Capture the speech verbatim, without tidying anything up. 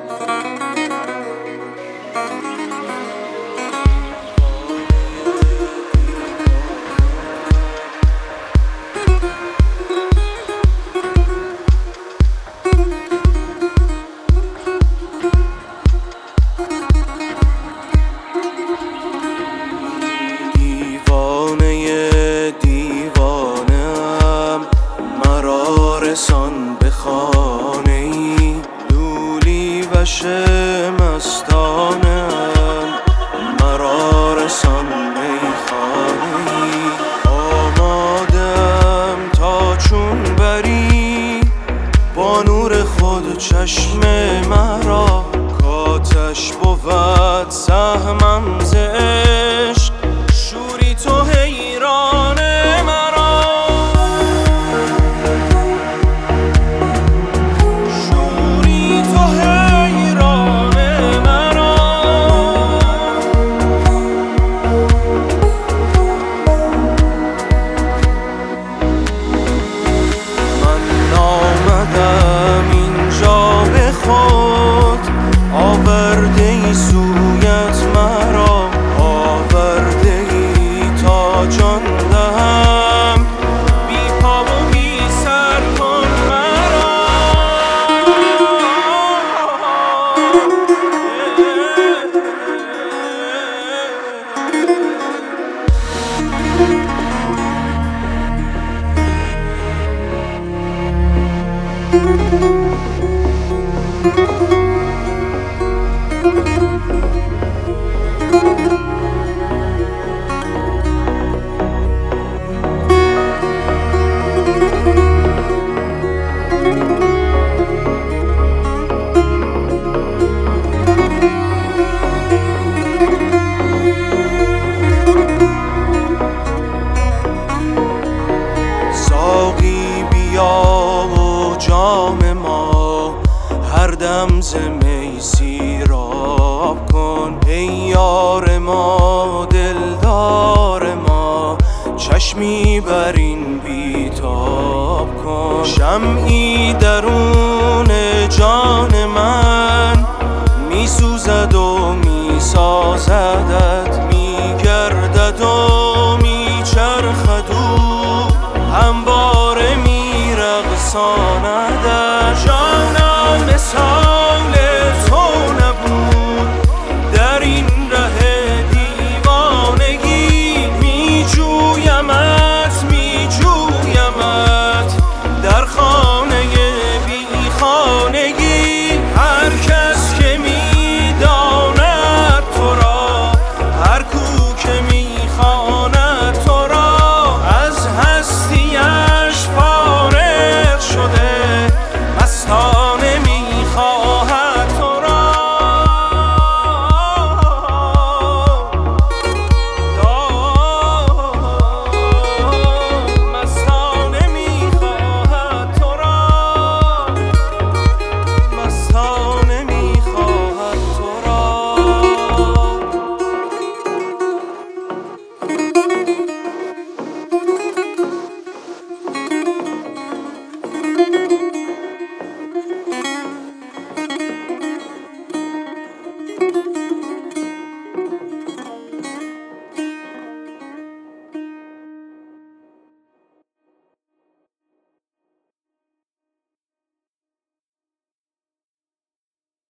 رسان به خانه ای لولی وش مستانم، مرا رسان میخانه ای آمادم تا چون بری با نور خود چشم مرا، کاتش بود سهمم ز عشق شوری تو حیران مرا، شوری تو حیران مرا. من آمدم اینجا به خود آورده ای سویت مرا، آورده ای تا جان دهم بی پا و بی سر کن مرا. ساقی بیا و جام ما هر دم ز می سیراب کن، ای یار ما دلدار ما چشمی بر این بیتاب کن. شمعی درون جان من